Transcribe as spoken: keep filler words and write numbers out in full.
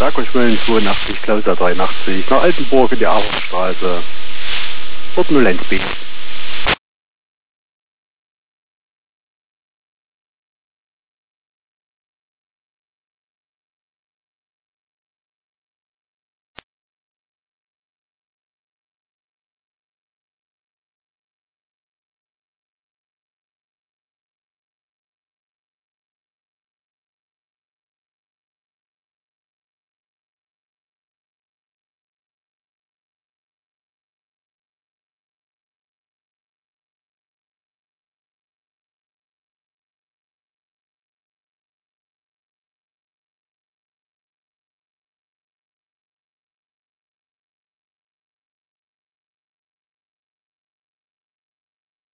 Bergwerkmühlen zweiundachtzig, Klauser dreiundachtzig, nach Altenburg in die Aachener Straße, Ort null eins b.